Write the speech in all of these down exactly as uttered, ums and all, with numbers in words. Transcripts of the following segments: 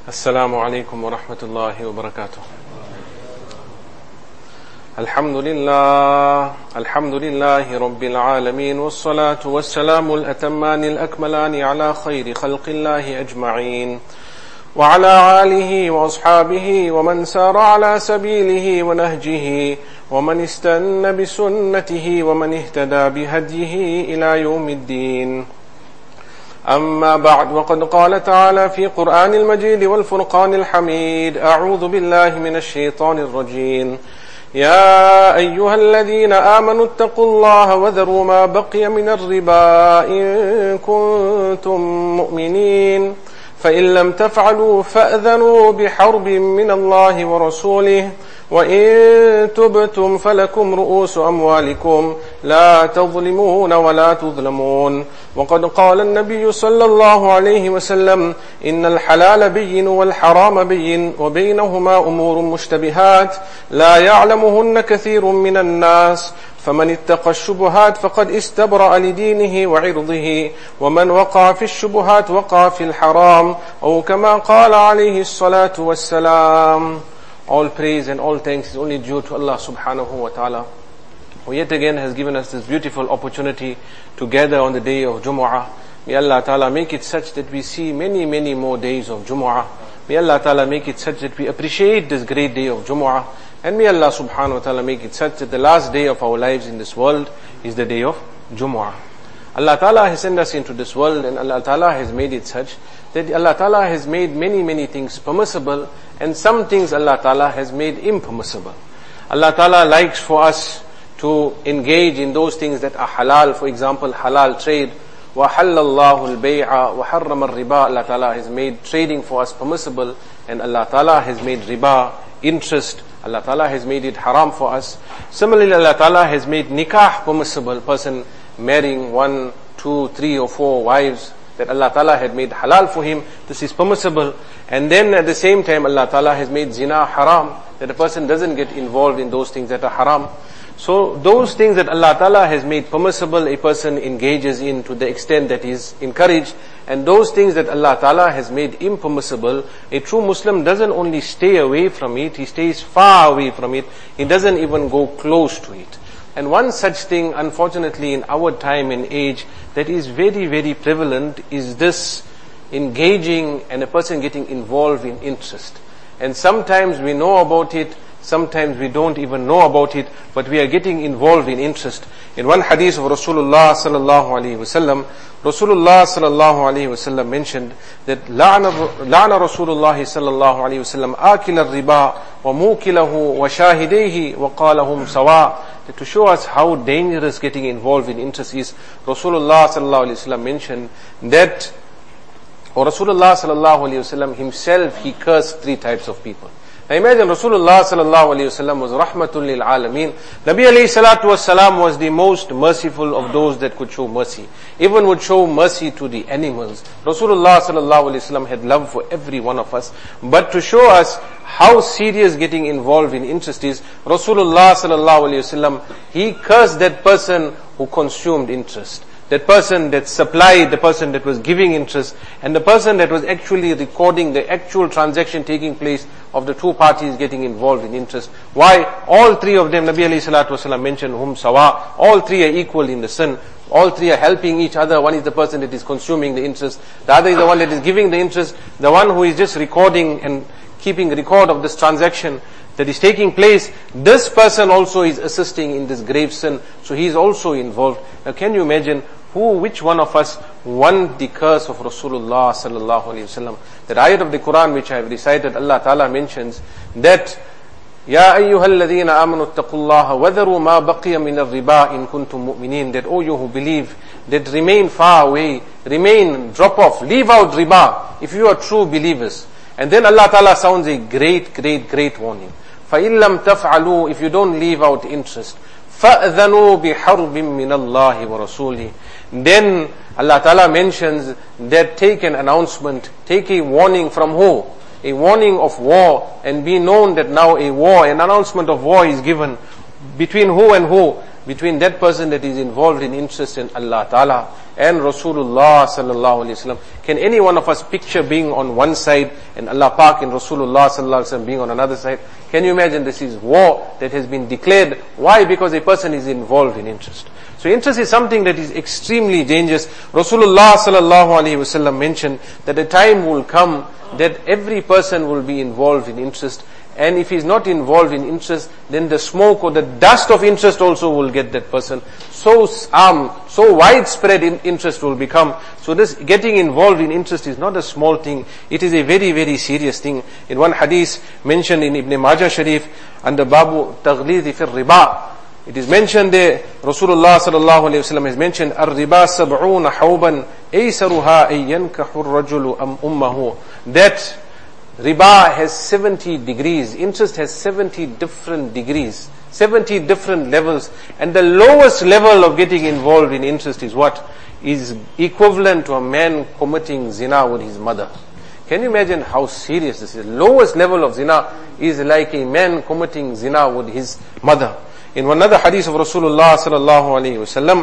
السلام عليكم ورحمة الله وبركاته. الحمد لله الحمد لله رب العالمين، والصلاة والسلام الأتمان الأكملان على خير خلق الله أجمعين، وعلى آله وأصحابه ومن سار على سبيله ونهجه ومن استنى بسنته ومن اهتدى بهديه إلى يوم الدين. أما بعد، وقد قال تعالى في قرآن المجيد والفرقان الحميد: أعوذ بالله من الشيطان الرجيم. يا أيها الذين آمنوا اتقوا الله وذروا ما بقي من الربا إن كنتم مؤمنين، فإن لم تفعلوا فأذنوا بحرب من الله ورسوله، وإن تبتم فلكم رؤوس أموالكم لا تظلمون ولا تظلمون. وقد قال النبي صلى الله عليه وسلم: إن الحلال بين والحرام بين وبينهما أمور مشتبهات لا يعلمهن كثير من الناس، فمن اتقى الشبهات فقد استبرأ لدينه وعرضه، ومن وقع في الشبهات وقع في الحرام، أو كما قال عليه الصلاة والسلام. All praise and all thanks is only due to Allah subhanahu wa ta'ala, who yet again has given us this beautiful opportunity to gather on the day of Jumu'ah. May Allah ta'ala make it such that we see many, many more days of Jumu'ah. May Allah ta'ala make it such that we appreciate this great day of Jumu'ah. And may Allah subhanahu wa ta'ala make it such that the last day of our lives in this world is the day of Jumu'ah. Allah ta'ala has sent us into this world, and Allah ta'ala has made it such that Allah ta'ala has made many, many things permissible, and some things Allah ta'ala has made impermissible. Allah ta'ala likes for us to engage in those things that are halal. For example, halal trade. وَحَلَّ اللَّهُ الْبَيْعَ وَحَرَّمَ الرِّبَا. Allah ta'ala has made trading for us permissible, and Allah ta'ala has made riba, interest, Allah ta'ala has made it haram for us. Similarly, Allah ta'ala has made nikah permissible, person marrying one, two, three or four wives that Allah ta'ala had made halal for him. This is permissible. And then at the same time, Allah ta'ala has made zina haram, that a person doesn't get involved in those things that are haram. So those things that Allah ta'ala has made permissible, a person engages in to the extent that is encouraged. And those things that Allah ta'ala has made impermissible, a true Muslim doesn't only stay away from it, he stays far away from it. He doesn't even go close to it. And one such thing, unfortunately, in our time and age, that is very, very prevalent is this engaging and a person getting involved in interest. And sometimes we know about it, sometimes we don't even know about it, but we are getting involved in interest. In one hadith of Rasulullah sallallahu alaihi wasallam, Rasulullah sallallahu alaihi wasallam mentioned that la'ana Rasulullah sallallahu alaihi wasallam akil al-riba wa mukilahu wa shahidayhi wa qalahum sawa. To show us how dangerous getting involved in interest is, Rasulullah sallallahu alaihi wasallam mentioned that, or Rasulullah sallallahu alaihi wasallam himself, he cursed three types of people. Now imagine Rasulullah sallallahu alaihi wasallam was rahmatul lil alameen. Nabi alayhi salatu wassalam was the most merciful of those that could show mercy, even would show mercy to the animals. Rasulullah sallallahu alaihi wasallam had love for every one of us. But to show us how serious getting involved in interest is, Rasulullah sallallahu alaihi wasallam, he cursed that person who consumed interest, that person that supplied, the person that was giving interest, and the person that was actually recording the actual transaction taking place of the two parties getting involved in interest. Why? All three of them, Nabi alayhi salatu wasalam mentioned, hum sawa, all three are equal in the sin. All three are helping each other. One is the person that is consuming the interest, the other is the one that is giving the interest, the one who is just recording and keeping record of this transaction that is taking place. This person also is assisting in this grave sin, so he is also involved. Now can you imagine who, which one of us want the curse of Rasulullah sallallahu alaihi wasallam? That ayat of the Quran which I have recited, Allah Ta'ala mentions that Ya ayyuhalladhina amanu attaqullaha wadharu ma baqiya min ar-riba in kuntum mu'minin, that oh you who believe, that remain far away, remain, drop off, leave out riba if you are true believers. And then Allah Ta'ala sounds a great, great, great warning. فَإِن لَمْ تَفْعَلُوا, if you don't leave out interest, فَأْذَنُوا بِحَرْبٍ مِّنَ اللَّهِ وَرَسُولِهِ. Then Allah Ta'ala mentions that take an announcement, take a warning from who? A warning of war, and be known that now a war, an announcement of war is given. Between who and who? between that person that is involved in interest in Allah Ta'ala and Rasulullah Sallallahu Alaihi Wasallam. Can any one of us picture being on one side and Allah Pak and Rasulullah Sallallahu Alaihi Wasallam being on another side? Can you imagine? This is war that has been declared. Why? Because a person is involved in interest. So interest is something that is extremely dangerous. Rasulullah Sallallahu Alaihi Wasallam mentioned that a time will come that every person will be involved in interest. And if he's not involved in interest, then the smoke or the dust of interest also will get that person. So um, so widespread in interest will become. So this getting involved in interest is not a small thing. It is a very, very serious thing. In one hadith mentioned in Ibn Majah Sharif, under Babu Taghlidi fi Riba, it is mentioned there, Rasulullah Sallallahu Alaihi Wasallam has mentioned, Ar-riba sab'una hawban, aysaruha ayyankahu ar-rajulu am ummahu. That riba has seventy degrees. Interest has seventy different degrees, seventy different levels. And the lowest level of getting involved in interest is what? Is equivalent to a man committing zina with his mother. Can you imagine how serious this is? The lowest level of zina is like a man committing zina with his mother. In one other hadith of Rasulullah Sallallahu Alaihi Wasallam,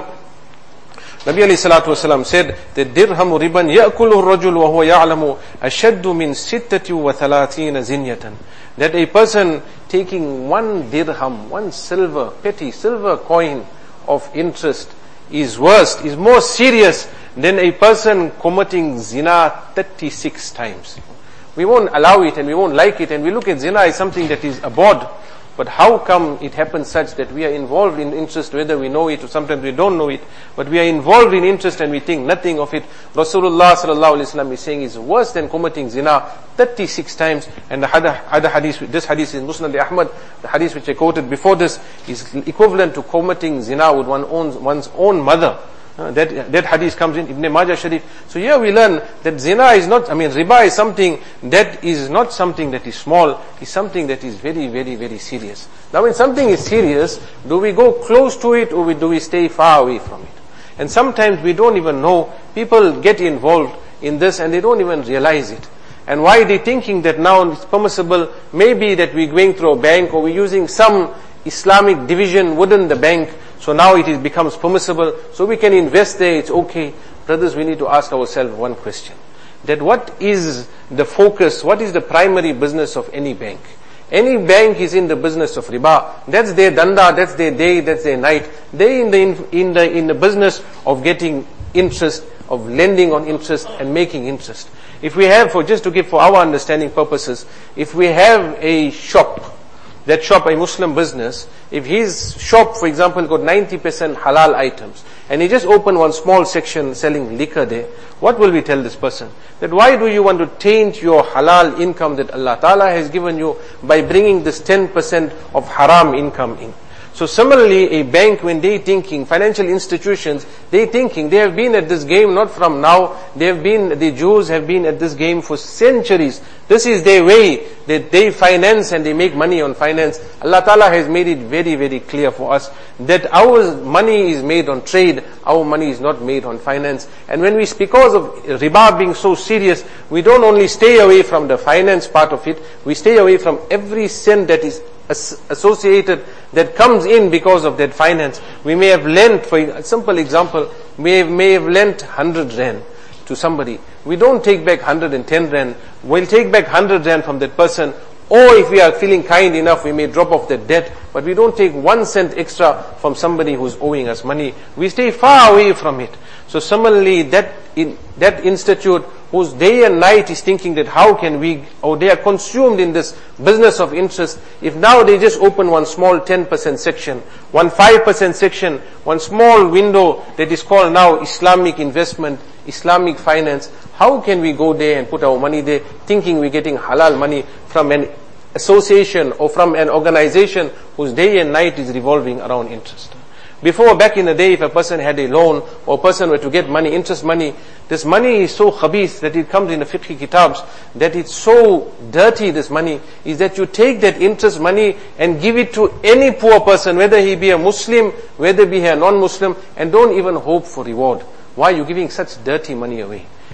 Nabi alayhi salatu wasalam said that dirhamu riban ya'kuluhu ar-rajul wa huwa ya'lamu ashaddu min sittati wa thalathina zinyatan. That a person taking one dirham, one silver, petty silver coin of interest is worse, is more serious than a person committing zina thirty-six times. We won't allow it and we won't like it, and we look at zina as something that is abhorred. But how come it happens such that we are involved in interest, whether we know it or sometimes we don't know it, but we are involved in interest and we think nothing of it? Rasulullah Sallallahu Alaihi Wasallam is saying is worse than committing zina thirty-six times. And the other, other hadith, this hadith is Musnad Ahmad, the hadith which I quoted before this, is equivalent to committing zina with one own, one's own mother. Uh, that, that hadith comes in Ibn Majah Sharif. So here we learn that zina is not, I mean riba is something that is not something that is small, it's something that is very, very, very serious. Now when something is serious, do we go close to it or we, do we stay far away from it? And sometimes we don't even know, people get involved in this and they don't even realize it. And why they thinking that now it's permissible, maybe that we're going through a bank or we're using some Islamic division within the bank, so now it is, becomes permissible, so we can invest there, it's okay. Brothers, we need to ask ourselves one question. That what is the focus, what is the primary business of any bank? Any bank is in the business of riba. That's their danda, that's their day, that's their night. They in the, in, in the, in the business of getting interest, of lending on interest and making interest. If we have, for just to give for our understanding purposes, if we have a shop, that shop, a Muslim business, if his shop, for example, got ninety percent halal items, and he just opened one small section selling liquor there, what will we tell this person? That why do you want to taint your halal income that Allah Ta'ala has given you by bringing this ten percent of haram income in? So similarly, a bank, when they thinking, financial institutions, they thinking, they have been at this game not from now, they have been, the Jews have been at this game for centuries. This is their way, that they finance and they make money on finance. Allah Ta'ala has made it very, very clear for us that our money is made on trade, our money is not made on finance. And when we, because of riba being so serious, we don't only stay away from the finance part of it, we stay away from every cent that is associated, that comes in because of that finance. We may have lent, for a simple example, we may, may have lent one hundred rand to somebody. We don't take back one hundred ten rand. We'll take back one hundred rand from that person. Or if we are feeling kind enough, we may drop off the debt, but we don't take one cent extra from somebody who's owing us money. We stay far away from it. So similarly, that in, that institute whose day and night is thinking that how can we, or they are consumed in this business of interest, if now they just open one small ten percent section, one five percent section, one small window that is called now Islamic investment, Islamic finance, how can we go there and put our money there thinking we're getting halal money from an association or from an organization whose day and night is revolving around interest? Before, back in the day, if a person had a loan or a person were to get money, interest money, this money is so khabith that it comes in the fiqh kitabs, that it's so dirty, this money, is that you take that interest money and give it to any poor person, whether he be a Muslim, whether he be a non-Muslim, and don't even hope for reward. Why are you giving such dirty money away?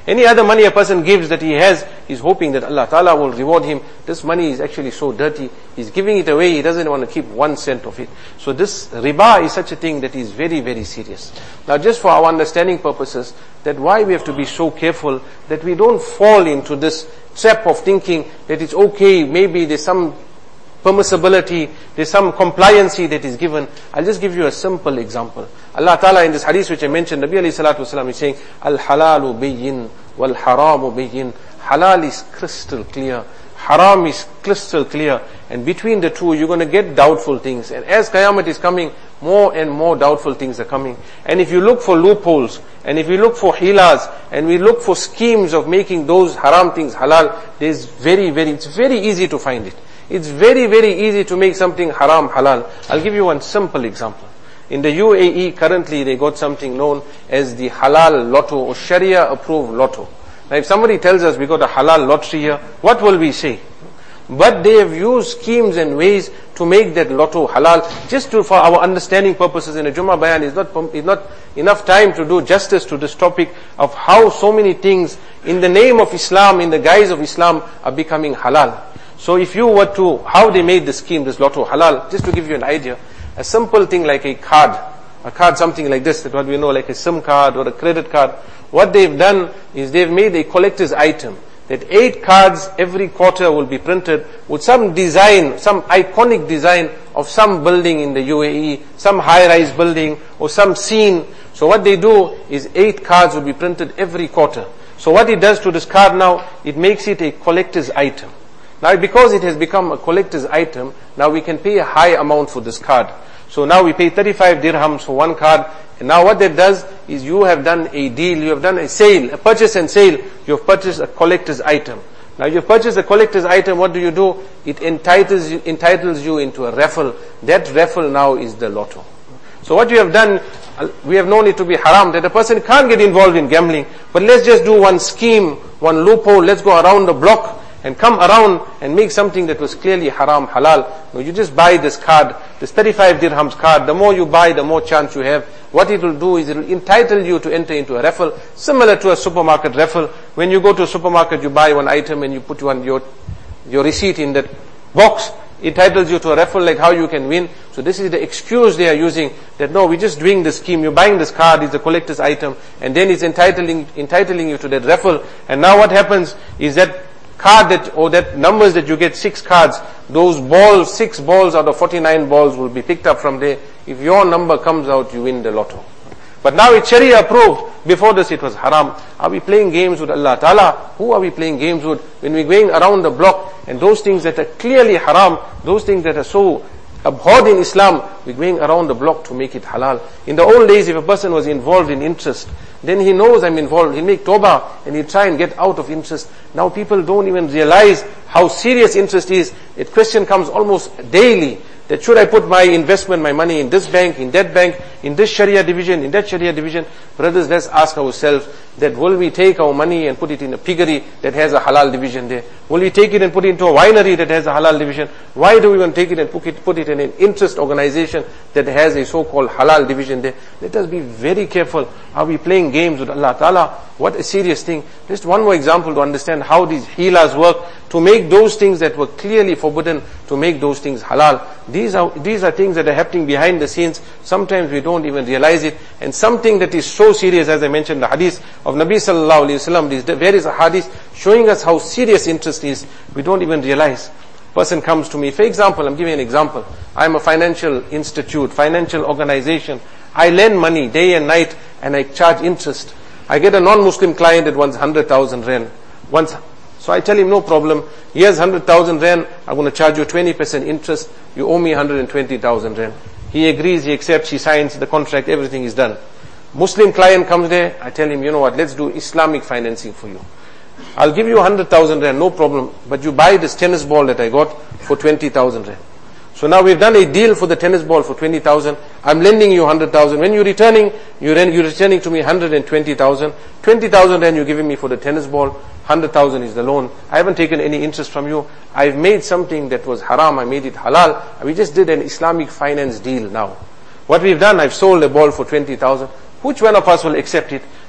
Any other money a person gives that he has, he's hoping that Allah Ta'ala will reward him. This money is actually so dirty. He's giving it away. He doesn't want to keep one cent of it. So this riba is such a thing that is very, very serious. Now just for our understanding purposes, that why we have to be so careful that we don't fall into this trap of thinking that it's okay, maybe there's some permissibility, there's some compliancy that is given. I'll just give you a simple example. Allah Ta'ala in this hadith which I mentioned, Nabi alayhi salatu wasalam is saying, Al-halalu bayyin wal-haramu bayyin. Halal is crystal clear, haram is crystal clear, and between the two you're going to get doubtful things. And as Qiyamah is coming, more and more doubtful things are coming. And if you look for loopholes, and if you look for hilas, and we look for schemes of making those haram things halal, there's very, very, it's very easy to find it. It's very, very easy to make something haram halal. I'll give you one simple example. In the U A E currently they got something known as the halal lotto or Sharia approved lotto. Now if somebody tells us we got a halal lottery here, what will we say? But they have used schemes and ways to make that lotto halal, just to, for our understanding purposes. In a Jummah Bayan is not, is not enough time to do justice to this topic of how so many things in the name of Islam, in the guise of Islam, are becoming halal. So if you were to, how they made the scheme, this lotto halal, just to give you an idea, a simple thing like a card, a card something like this, that what we know like a SIM card or a credit card, what they've done is they've made a collector's item, that eight cards every quarter will be printed with some design, some iconic design of some building in the U A E, some high-rise building or some scene. So what they do is eight cards will be printed every quarter. So what it does to this card now, it makes it a collector's item. Now because it has become a collector's item, now we can pay a high amount for this card. So now we pay thirty-five dirhams for one card. And now what that does is you have done a deal, you have done a sale, a purchase and sale. You have purchased a collector's item. Now you have purchased a collector's item, what do you do? It entitles you, entitles you into a raffle. That raffle now is the lotto. So what you have done, we have known it to be haram, that a person can't get involved in gambling. But let's just do one scheme, one loophole, let's go around the block and come around and make something that was clearly haram, halal. No, you just buy this card, this thirty-five dirhams card. The more you buy, the more chance you have. What it will do is it will entitle you to enter into a raffle, similar to a supermarket raffle. When you go to a supermarket, you buy one item and you put one, your, your receipt in that box. It entitles you to a raffle, like how you can win. So this is the excuse they are using, that no, we're just doing the scheme. You're buying this card, it's a collector's item, and then it's entitling, entitling you to that raffle. And now what happens is that card that, or that numbers that you get, six cards, those balls, six balls out of forty-nine balls will be picked up from there. If your number comes out, you win the lotto. But now it's Sharia approved. Before this it was haram. Are we playing games with Allah Ta'ala? Who are we playing games with? When we're going around the block and those things that are clearly haram, those things that are so abhorred in Islam, we're going around the block to make it halal. In the old days, if a person was involved in interest, then he knows I'm involved. He'll make tawbah and he'll try and get out of interest. Now people don't even realize how serious interest is. A question comes almost daily, that should I put my investment, my money in this bank, in that bank, in this Sharia division, in that Sharia division? Brothers, let's ask ourselves that will we take our money and put it in a piggery that has a halal division there? Will we take it and put it into a winery that has a halal division? Why do we want to take it and put it, put it in an interest organization that has a so-called halal division there? Let us be very careful. Are we playing games with Allah Ta'ala? What a serious thing. Just one more example to understand how these hilas work, to make those things that were clearly forbidden, to make those things halal. These are, these are things that are happening behind the scenes. Sometimes we don't even realize it. And something that is so serious, as I mentioned, the hadith of Nabi Sallallahu Alaihi Wasallam, these various hadiths showing us how serious interest is, we don't even realize. Person comes to me, for example, I'm giving an example. I'm a financial institute, financial organization. I lend money day and night and I charge interest. I get a non-Muslim client that wants one hundred thousand rand. Once, so I tell him, no problem. Here's one hundred thousand rand. I'm going to charge you twenty percent interest. You owe me one hundred twenty thousand rand. He agrees, he accepts, he signs the contract, everything is done. Muslim client comes there. I tell him, you know what, let's do Islamic financing for you. I'll give you one hundred thousand rand, no problem. But you buy this tennis ball that I got for twenty thousand rand. So now we've done a deal for the tennis ball for twenty thousand. I'm lending you one hundred thousand. When you're returning, you're, you're returning to me one hundred twenty thousand. twenty thousand rand you're giving me for the tennis ball. one hundred thousand is the loan. I haven't taken any interest from you. I've made something that was haram. I made it halal. We just did an Islamic finance deal now. What we've done, I've sold a ball for twenty thousand. Which one of us will accept it?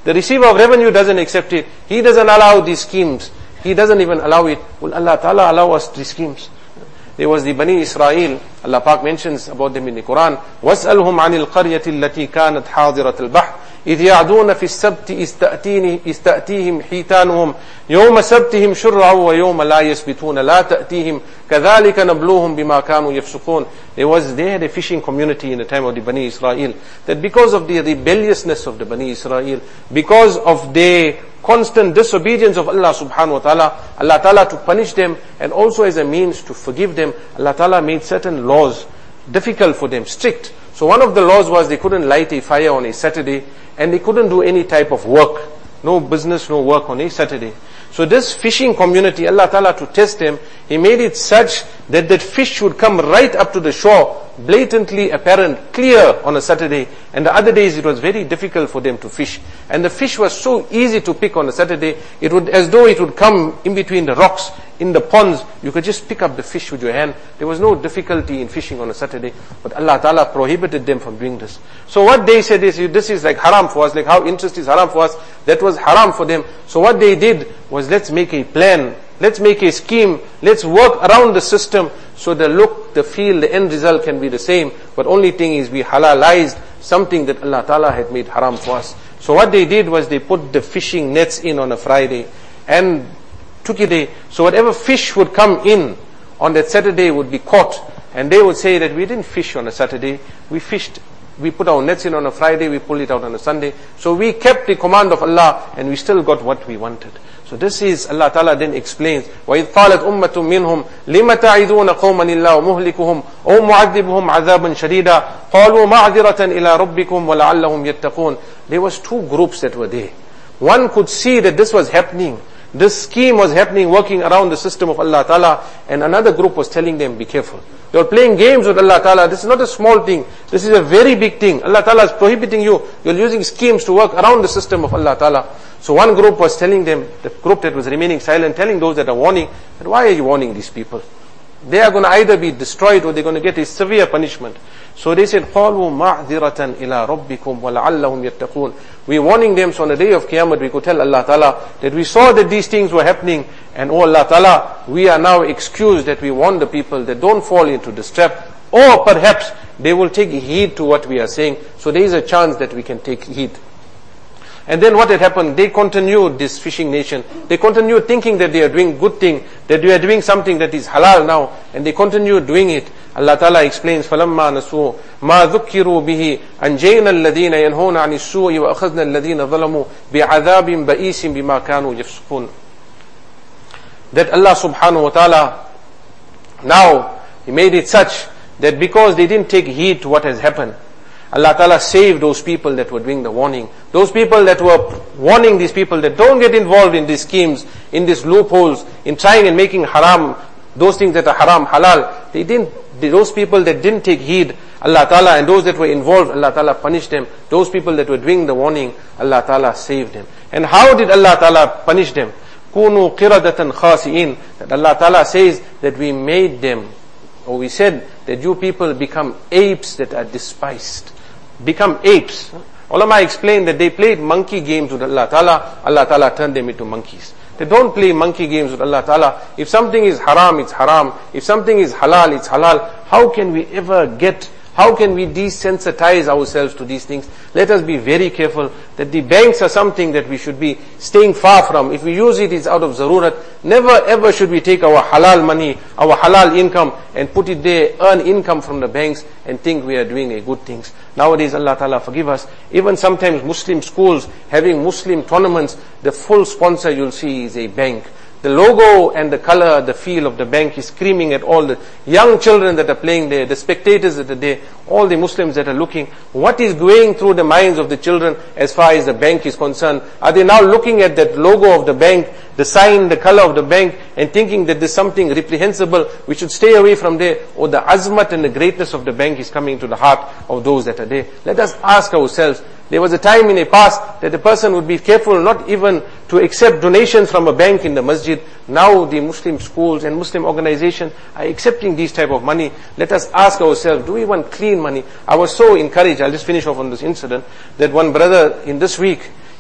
The receiver of revenue doesn't accept it. He doesn't allow these schemes. He doesn't even allow it. Will Allah Ta'ala allow us these schemes? There was the Bani Israel. Allah Pak mentions about them in the Quran. وَاسْأَلْهُمْ عَنِ الْقَرْيَةِ الَّتِي كَانَتْ حَاضِرَةَ الْبَحْرِ إِذْ يَعْدُونَ فِي السَّبْتِ إِسْتَأْتِيهِمْ حِيتَانُهُمْ يَوْمَ سَبْتِهِمْ شُرَّعًا وَيَوْمَ لَا يَسْبِتُونَ لَا تَأْتِيهِمْ كَذَلِكَ نَبْلُوهُمْ بِمَا كَانُوا يَفْسُقُونَ. There was, they had a fishing community in the time of the Bani Israel, that because of the rebelliousness of the Bani Israel, because of their constant disobedience of Allah subhanahu wa ta'ala, Allah ta'ala to punish them, and also as a means to forgive them, Allah ta'ala made certain laws difficult for them, strict. So one of the laws was they couldn't light a fire on a Saturday, and they couldn't do any type of work. No business, no work on a Saturday. So this fishing community, Allah Ta'ala to test them, He made it such that that fish would come right up to the shore, blatantly apparent, clear on a Saturday. And the other days it was very difficult for them to fish. And the fish was so easy to pick on a Saturday, it would, as though it would come in between the rocks, in the ponds, you could just pick up the fish with your hand. There was no difficulty in fishing on a Saturday. But Allah Ta'ala prohibited them from doing this. So what they said is, this is like haram for us, like how interest is haram for us, that was haram for them. So what they did was, let's make a plan, let's make a scheme, let's work around the system so the look, the feel, the end result can be the same. But only thing is, we halalized something that Allah Ta'ala had made haram for us. So what they did was, they put the fishing nets in on a Friday and took it a, so whatever fish would come in on that Saturday would be caught, and they would say that we didn't fish on a Saturday, we fished, we put our nets in on a Friday, we pulled it out on a Sunday. So we kept the command of Allah, and we still got what we wanted. So this is, Allah Ta'ala then explains, وَإِذْ قَالَتْ أُمَّةٌ مِّنْهُمْ لِمَ تَعِذُونَ قَوْمًا اللَّهُ مُهْلِكُهُمْ أَوْ مُعَذِّبُهُمْ عَذَابًا شَدِيدًا قَالُوا مَعْذِرَةً إِلَىٰ رَبِّكُمْ وَلَعَلَّهُمْ يَتَّقُونَ. There was two groups that were there. One could see that this was happening. This scheme was happening, working around the system of Allah Ta'ala, and another group was telling them, be careful. They were playing games with Allah Ta'ala. This is not a small thing. This is a very big thing. Allah Ta'ala is prohibiting you. You're using schemes to work around the system of Allah Ta'ala. So one group was telling them, the group that was remaining silent, telling those that are warning, that why are you warning these people? They are going to either be destroyed or they're going to get a severe punishment. So they said, قَالُوا مَعْذِرَةً إِلَىٰ رَبِّكُمْ وَلَعَلَّهُمْ يَتَّقُونَ. We're warning them, so on the day of Qiyamah we could tell Allah Ta'ala that we saw that these things were happening, and oh Allah Ta'ala, we are now excused that we warn the people that don't fall into this trap, or perhaps they will take heed to what we are saying. So there is a chance that we can take heed. And then what had happened, they continued, this fishing nation, they continued thinking that they are doing good thing, that they are doing something that is halal now, and they continued doing it. Allah Ta'ala explains, فَلَمَّا نَسُوا مَا ذُكِّرُوا بِهِ أَنْجَيْنَا الَّذِينَ يَنْهُونَ عَنِ السُّوءِ وَأَخَذْنَا الَّذِينَ ظَلَمُوا بِعَذَابٍ بَئِيسٍ بِمَا كَانُوا يَفْسُقُونَ. That Allah Subhanahu wa Ta'ala, now, He made it such that because they didn't take heed to what has happened, Allah Ta'ala saved those people that were doing the warning. Those people that were warning these people that don't get involved in these schemes, in these loopholes, in trying and making haram, those things that are haram, halal. They didn't, those people that didn't take heed, Allah Ta'ala, and those that were involved, Allah Ta'ala punished them. Those people that were doing the warning, Allah Ta'ala saved them. And how did Allah Ta'ala punish them? كُونُوا قِرَدَةً خَاسِئِينَ. That Allah Ta'ala says that we made them, or we said that you people become apes that are despised. Become apes. Ulama explained that they played monkey games with Allah Ta'ala. Allah Ta'ala turned them into monkeys. They don't play monkey games with Allah Ta'ala. If something is haram, it's haram. If something is halal, it's halal. How can we ever get, how can we desensitize ourselves to these things? Let us be very careful that the banks are something that we should be staying far from. If we use it, it's out of zarurat. Never ever should we take our halal money, our halal income, and put it there, earn income from the banks, and think we are doing a good things. Nowadays, Allah Ta'ala forgive us. Even sometimes Muslim schools having Muslim tournaments, the full sponsor you'll see is a bank. The logo and the color, the feel of the bank is screaming at all the young children that are playing there, the spectators that are there, all the Muslims that are looking. What is going through the minds of the children as far as the bank is concerned? Are they now looking at that logo of the bank, the sign, the color of the bank, and thinking that there's something reprehensible, we should stay away from there? Or the azmat and the greatness of the bank is coming to the heart of those that are there? Let us ask ourselves. There was a time in the past that a person would be careful not even to accept donations from a bank in the masjid. Now the Muslim schools and Muslim organizations are accepting these type of money. Let us ask ourselves, do we want clean money? I was so encouraged, I'll just finish off on this incident, that one brother in this week,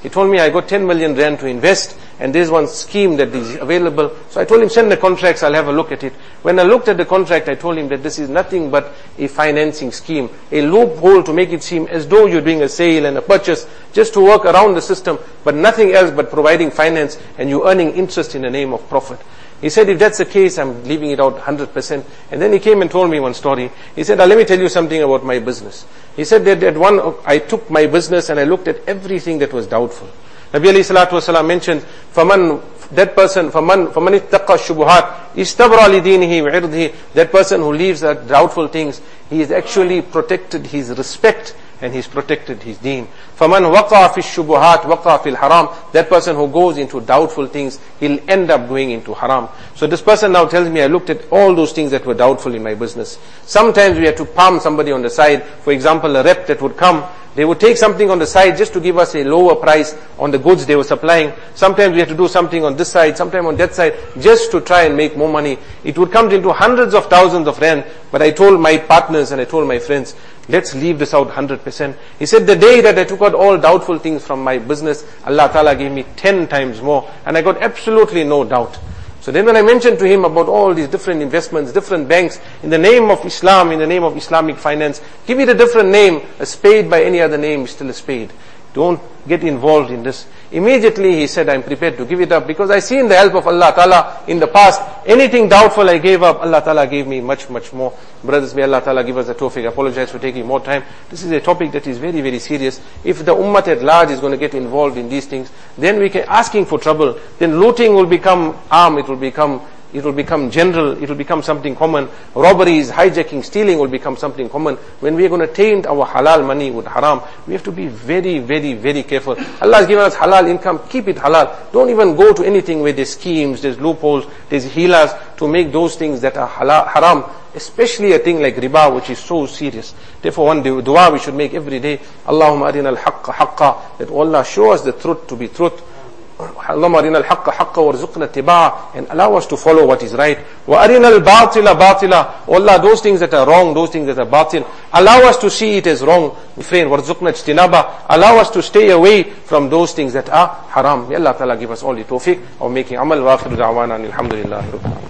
He told me, I got ten million rand to invest, and there's one scheme that is available. So I told him, send the contracts, I'll have a look at it. When I looked at the contract, I told him that this is nothing but a financing scheme, a loophole to make it seem as though you're doing a sale and a purchase, just to work around the system, but nothing else but providing finance, and you're earning interest in the name of profit. He said, if that's the case, I'm leaving it out one hundred percent. And then he came and told me one story. He said, now let me tell you something about my business. He said that at one, I took my business and I looked at everything that was doubtful. Nabi alayhi salatu wasalam mentioned, فَمَنْ that person, فَمَنْ فَمَنِ اتَّقَى الشُّبُهَاتِ إِسْتَبْرَى لِدِينِهِ وَعِرْضِهِ That person who leaves that doubtful things, he is actually protected his respect and he's protected his deen. فَمَنْ وَقَعَ فِي الشُّبُهَاتِ وَقَعَ فِي الْحَرَامِ That person who goes into doubtful things, he'll end up going into haram. So this person now tells me, I looked at all those things that were doubtful in my business. Sometimes we had to palm somebody on the side. For example, a rep that would come, they would take something on the side just to give us a lower price on the goods they were supplying. Sometimes we had to do something on this side, sometimes on that side, just to try and make more money. It would come into hundreds of thousands of rand. But I told my partners and I told my friends, let's leave this out one hundred percent. He said, the day that I took out all doubtful things from my business, Allah Ta'ala gave me ten times more. And I got absolutely no doubt. So then when I mentioned to him about all these different investments, different banks, in the name of Islam, in the name of Islamic finance, give it a different name. A spade by any other name is still a spade. Don't get involved in this. Immediately he said, I'm prepared to give it up, because I seen the help of Allah Ta'ala in the past. Anything doubtful I gave up, Allah Ta'ala gave me much, much more. Brothers, may Allah Ta'ala give us the tawfiq. I apologize for taking more time. This is a topic that is very, very serious. If the ummah at large is going to get involved in these things, then we can, asking for trouble, then looting will become arm, it will become It will become general, it will become something common. Robberies, hijacking, stealing will become something common. When we are going to taint our halal money with haram, we have to be very, very, very careful. Allah has given us halal income, keep it halal. Don't even go to anything where there's schemes, there's loopholes, there's hilas to make those things that are halal, haram. Especially a thing like riba, which is so serious. Therefore, one dua we should make every day. Allahumma arina al-haqqa haqqa. That Allah show us the truth to be truth. Allahumma arina al-haqqa haqqa warzuqna ittiba'a, and allow us to follow what is right. Wa arina al-batila batila. Allah, those things that are wrong, those things that are batil, allow us to see it as wrong. Refrain, warzuqna ijtinaba. Allow us to stay away from those things that are haram. May Allah Ta'ala give us all the tawfiq of making amal. Wa akhiru da'wana alhamdulillahi rabbil alamin.